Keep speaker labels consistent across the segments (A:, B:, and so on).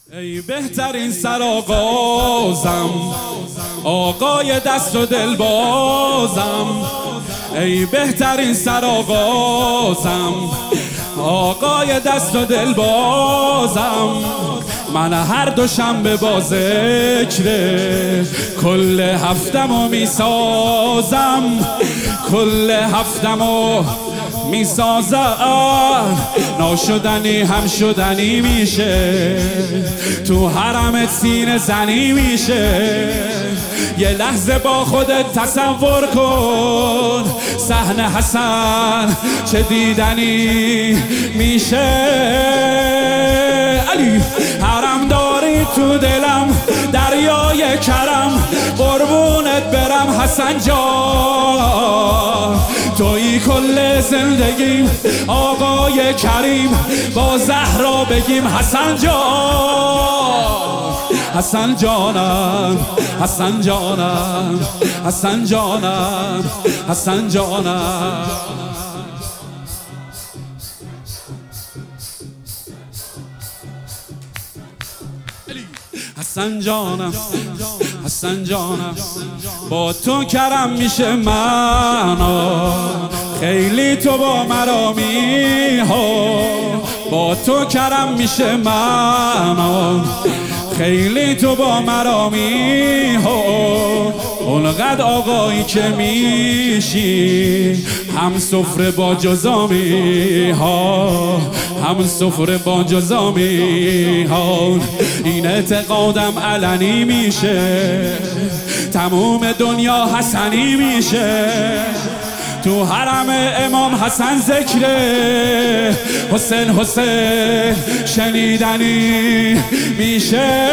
A: ای بهترین سرآغازم، آقای دست و دل بازم. ای بهترین سرآغازم، آقای دست و دل بازم. من هر دوشنبه با ذکر کل هفتمو میسازم، کل هفتمو میسازم. ناشدنی هم شدنی میشه، تو حرمت سینه زنی میشه. یه لحظه با خودت تصور کن صحنه حسن چه دیدنی میشه. علی حرم داری تو دلم، دریای کرم، قربونت برم حسن جان. تویی کل زندگیم آقای کریم، با زهرا بگیم حسن جان. حسن جانم، حسن جانم، حسن جانم، حسن جانم. حسن جانم، حسن جانم، با تو کرم میشه منو، خیلی تو با مرامی ها. با تو کرم میشه منو، خیلی تو با مرامی ها. اونقدر آقایی که میشی، هم سفره با جزامی ها، هم سفره با جزامی ها. این اعتقادم علنی میشه، تموم دنیا حسنی میشه. تو حرم امام حسن ذکره، حسین حسین شنیدنی میشه.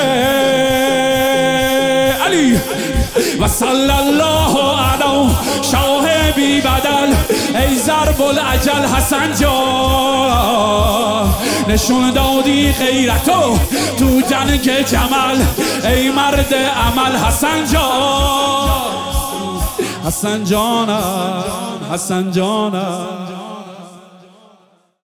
A: علی و صلی الله علی شاه بی بدل، ای ضرب العجل حسن جان. نشون دادی غیرتو تو جنگ جمل، ای مرد عمل حسن جان. حسن جانم، حسن جانم.